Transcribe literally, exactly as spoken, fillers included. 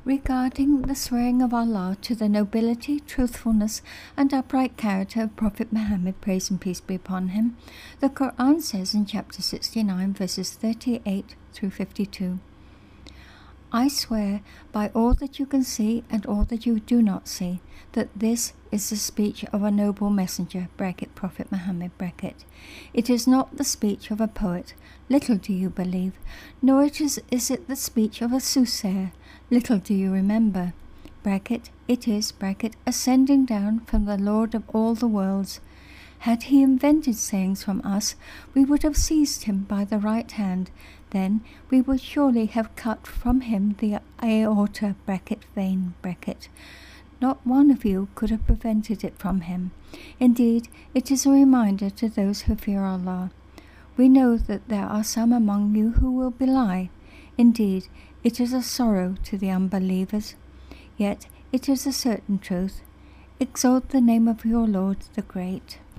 Regarding the swearing of Allah to the nobility, truthfulness, and upright character of Prophet Muhammad, praise and peace be upon him, the Quran says in chapter sixty-nine, verses thirty-eight through fifty-two, I swear by all that you can see and all that you do not see, that this is the speech of a noble messenger, bracket Prophet Muhammad, bracket. It is not the speech of a poet, little do you believe, nor it is, is it the speech of a soothsayer, little do you remember, bracket. It is, bracket, ascending down from the Lord of all the worlds. Had he invented sayings from us, we would have seized him by the right hand. Then we would surely have cut from him the aorta, bracket, vein, bracket. Not one of you could have prevented it from him. Indeed, it is a reminder to those who fear Allah. We know that there are some among you who will belie. Indeed, it is a sorrow to the unbelievers. Yet it is a certain truth. Exalt the name of your Lord the Great.